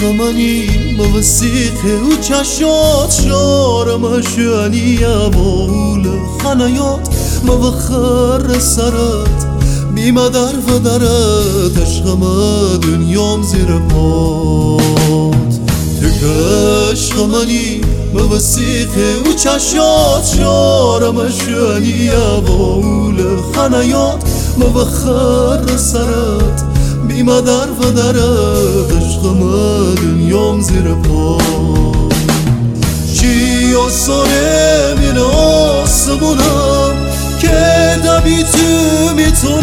عشقمانی موسیقی و چشات شارم شانی بول خنایات موخر سرت بیما در و درت عشقم dünyam زیر پات تک عشقمانی موسیقی و چشات شارم شانی بول خنایات موخر سرت بیما در و درت عشقم dünyam زیر پات چی آسانه من آسمونم که دبی تو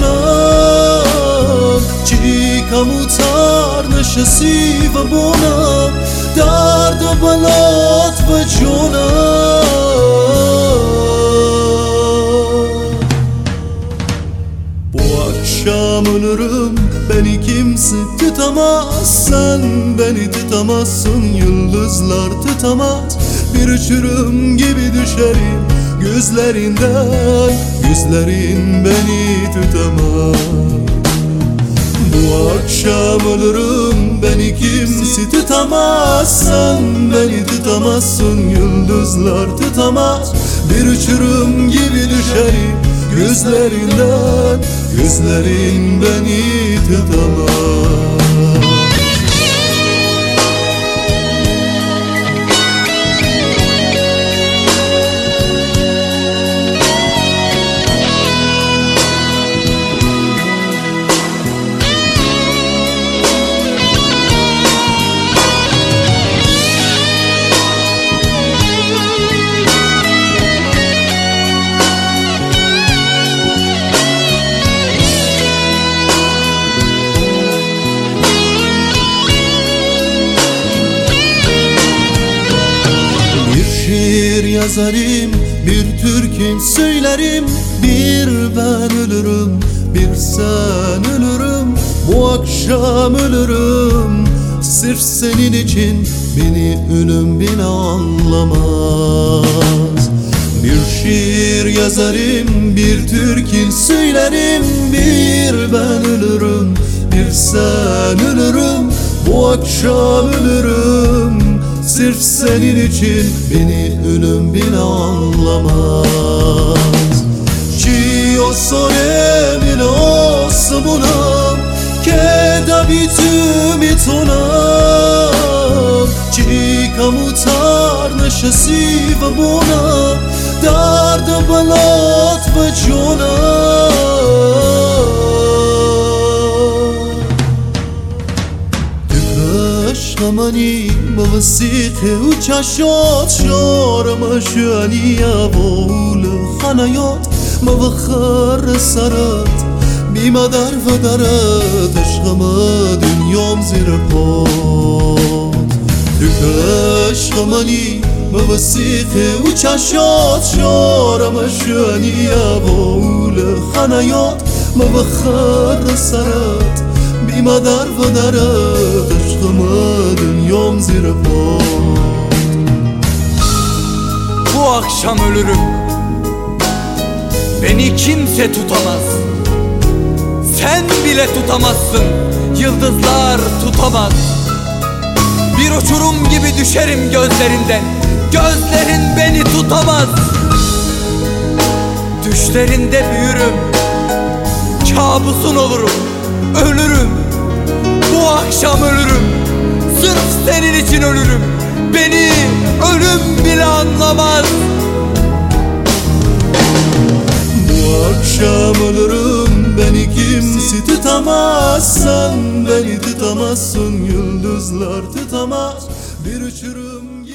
میتونم چی کموتر نشسی و بونم درد و بلات و جونم bu akşam ölürüm beni kimse tutamaz sen beni tutamazsın yıldızlar tutamaz bir uçurum gibi düşerim gözlerinden gözlerin beni tutamaz bu akşam ölürüm beni kimse tutamaz sen beni tutamazsın yıldızlar tutamaz bir uçurum gibi düşerim gözlerinden gözlerin beni tutamaz şiir yazarım, bir türkü söylerim bir ben ölürüm, bir sen ölürüm bu akşam ölürüm sırf senin için beni ölüm bile anlamaz bir şiir yazarım, bir türkü söylerim bir ben ölürüm, bir sen ölürüm bu akşam ölürüm sırf senin için beni ölüm bile anlamaz Ci o sole min osmunam Che d'abitù میتونم Ci کموتر نشسی و بونم درد و بلات و جونم عشقمانی موسیقی و چشات شارم شانی بول خنایات موخر سرت بیما در و درت عشقم dünyam زیر پات تک عشقمانی موسیقی و چشات شارم شانی بول خنایات موخر سرت بیما در و درت عشقم dünyam زیر پات Bu akşam ölürüm beni kimse tutamaz sen bile tutamazsın yıldızlar tutamaz bir uçurum gibi düşerim gözlerinden gözlerin beni tutamaz düşlerinde büyürüm kabusun olurum ölürüm bu akşam ölürüm sırf senin için ölürüm beni ölüm bile anlamaz bu akşam ölürüm beni kimse tutamaz sen beni tutamazsın yıldızlar tutamaz bir uçurum